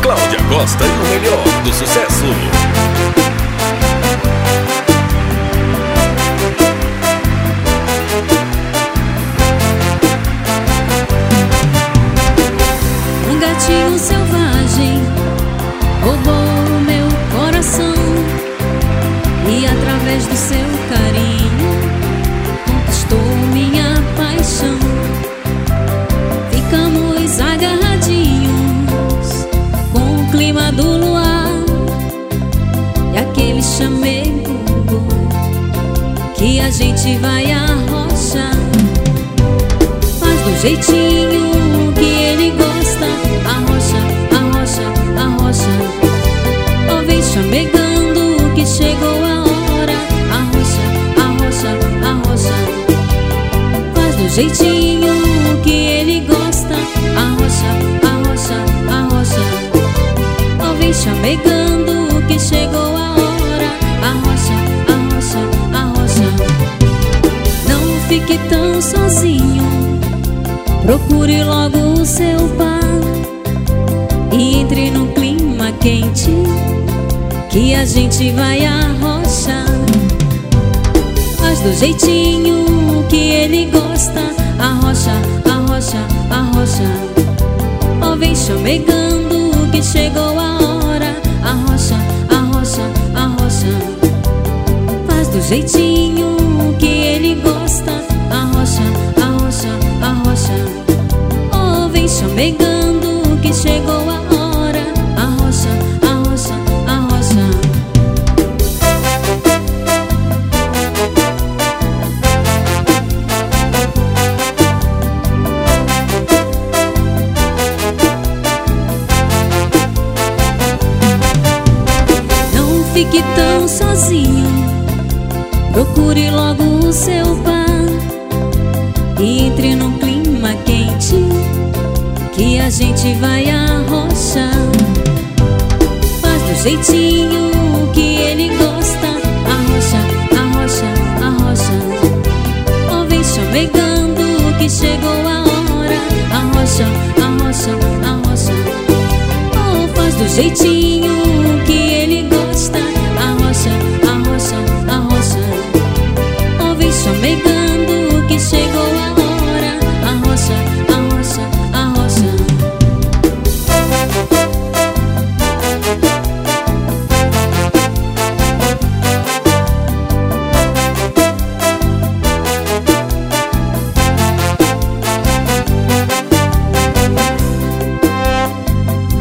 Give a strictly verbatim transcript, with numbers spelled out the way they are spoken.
Cláudia Costa e o melhor do sucesso. Um gatinho selvagem roubou o meu coração e através do seu carinho conquistou minha paixão. Ficamos agarradinhos com o clima do luar e aquele chamego que a gente vai arrochar. Faz do jeitinho que ele gosta, arrocha, arrocha, arrocha. Ó, vem chamegando que chegou a hora, arrocha, arrocha, arrocha. Faz do jeitinho que ele gosta, arrocha, arrocha, arrocha. Ó, vem chamegando que chegou a hora, arrocha, arrocha, arrocha. Não fique tão sozinho, procure logo o seu par e entre no clima quente que a gente vai arrochar. Faz do jeitinho que ele gosta, arrocha, arrocha, arrocha. Ó, vem chamegando que chegou a hora, arrocha, arrocha, arrocha. Faz do jeitinho que ele gosta, arrocha, arrocha, arrocha. Ó, vem chamegando que chegou a hora, arrocha, arrocha, arrocha. Não fique tão sozinho, procure logo o seu par e entre num clima quente que a gente vai arrochar. Faz do jeitinho que ele gosta, arrocha, arrocha, arrocha. Ó, vem chamegando que chegou a hora, arrocha, arrocha, arrocha. Ó, faz do jeitinho